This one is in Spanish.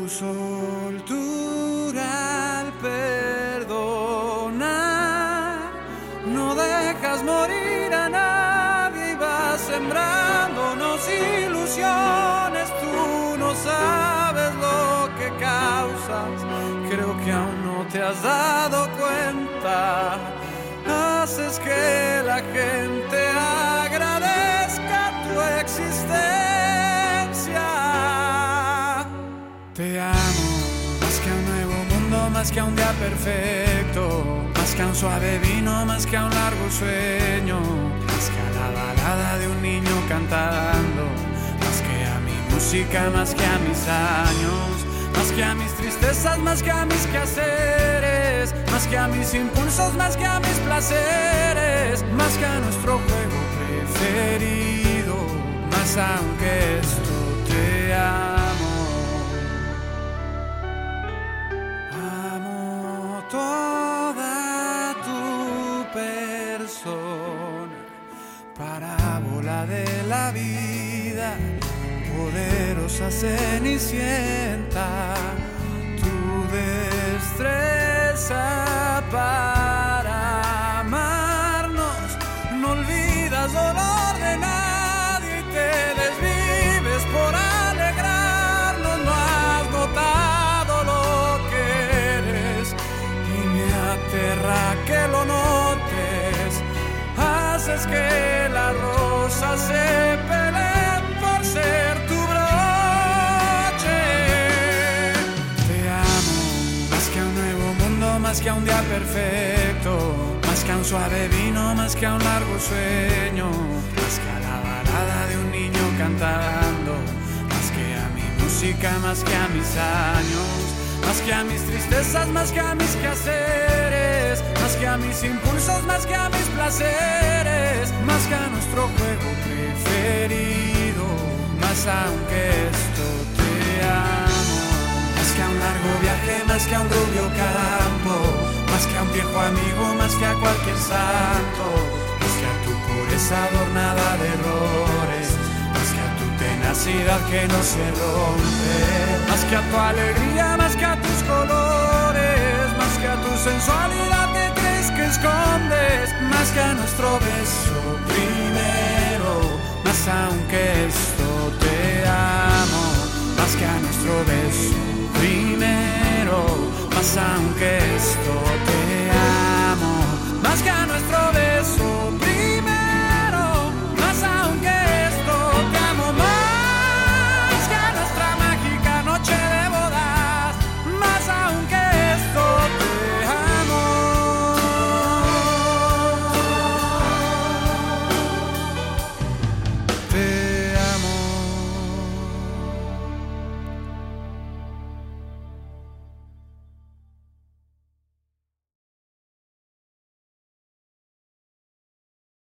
soltura al perdonar. No dejas morir a nadie y vas sembrándonos ilusiones. Tú no sabes lo que causas, creo que aún no te has dado cuenta. Haces que la gente agradezca tu existencia. Te amo, más que a un nuevo mundo, más que a un día perfecto, más que a un suave vino, más que a un largo sueño, más que a la balada de un niño cantando, más que a mi música, más que a mis años, más que a mis tristezas, más que a mis quehaceres, más que a mis impulsos, más que a mis placeres, más que a nuestro juego preferido, más aunque esto te amo. Amo toda tu persona, parábola de la vida, poderosa cenicienta, tu destreza para amarnos, no olvidas dolor de nadie y te desvives por alegrarnos. No has notado lo que eres y me aterra que lo notes. Haces que las rosas se peleen por ser tu broche. Te amo, más que a un nuevo mundo, más que a un día perfecto, más que a un suave vino, más que a un largo sueño, más que a la balada de un niño cantando, más que a mi música, más que a mis años, más que a mis tristezas, más que a mis quehaceres, más que a mis impulsos, más que a mis placeres, más que a nuestro juego preferido, más aunque esto te amo. Más que a un largo viaje, más que a un rubio campo, más que a un viejo amigo, más que a cualquier santo, más que a tu pureza adornada de errores, más que a tu tenacidad que no se rompe, más que a tu alegría, más que a tus colores, más que a tu sensualidad que crees que escondes, más que a nuestro beso primero, más aunque esto